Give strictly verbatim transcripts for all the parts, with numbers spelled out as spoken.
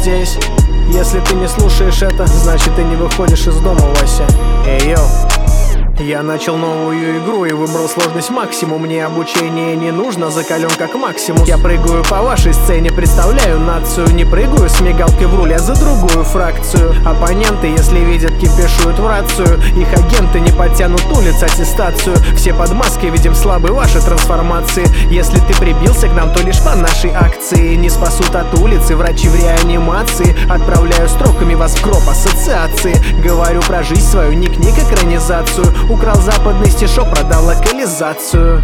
здесь. Если ты не слушаешь это, значит ты не выходишь из дома, Вася. Эй, йоу. Я начал новую игру и выбрал сложность максимум. Мне обучение не нужно, закален как максимум. Я прыгаю по вашей сцене, представляю нацию. Не прыгаю с мигалкой в руле, а за другую фракцию. Оппоненты, если видят, кипишуют в рацию. Их агенты не подтянут улиц аттестацию. Все под маской, видим слабые ваши трансформации. Если ты прибился к нам, то лишь по нашей акции. Не спасут от улицы врачи в реанимации. Отправляю строками вас в гроб ассоциации. Говорю про жизнь свою, не книг, экранизацию. Украл западный стишок, продал локализацию.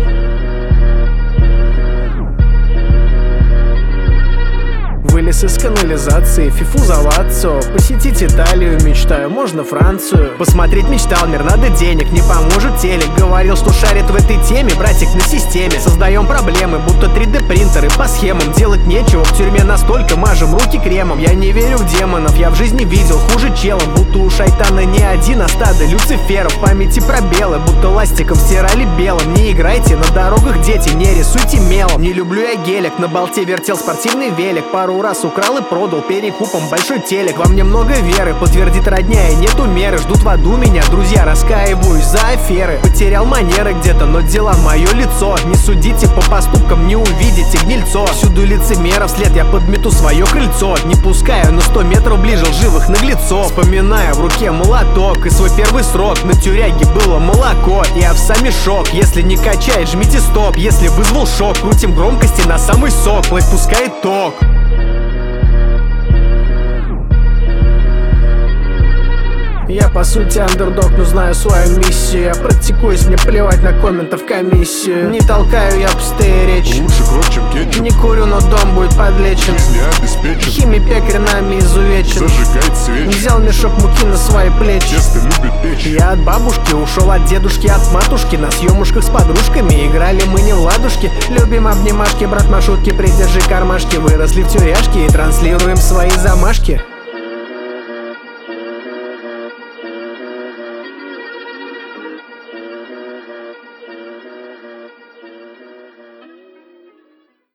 Вылез из канализации, фифу за лацо. Посетить Италию мечтаю, можно Францию. Посмотреть мечтал, мир надо денег, не поможет телек. Говорил, что шарит в этой теме, братик на системе. Создаем проблемы, будто три дэ принтеры по схемам. Делать нечего, в тюрьме настолько мажем руки кремом. Я не верю в демонов, я в жизни видел хуже челом. Будто у шайтана не один, а стадо люциферов. В памяти пробелы, будто ластиком стирали белым. Не играйте на дорогах, дети, не рисуйте мелом. Не люблю я гелик, на болте вертел спортивный велик. Пару раз украл и продал перекупом большой телек. Во мне много веры, подтвердит родня, и нету меры. Ждут в аду меня, друзья, раскаиваюсь за аферы. Потерял манеры где-то, но дела мое лицо. Не судите по поступкам, не увидите гнильцо. Всюду лицемеров след, я подмету свое крыльцо. Не пускаю на сто метров ближе лживых наглецов. Вспоминаю в руке молоток и свой первый срок. На тюряге было молоко и овса мешок. Если не качает, жмите стоп. Если вызвал шок, крутим громкости на самый сок. Плейт пускает ток. Я по сути андердог, но знаю свою миссию. Я практикуюсь, мне плевать на комментов комиссию. Не толкаю я пустые речи. Лучше кровь, чем кетчуп. Не курю, но дом будет подлечен. Жизнь не обеспечен. Химий пекарь нами изувечен. Зажигает свечи. Взял мешок муки на свои плечи. Тесто любит печь. Я от бабушки ушел от дедушки, от матушки. На съемушках с подружками играли мы не в ладушки. Любим обнимашки, брат, маршрутки, придержи кармашки. Выросли в тюряшке и транслируем свои замашки.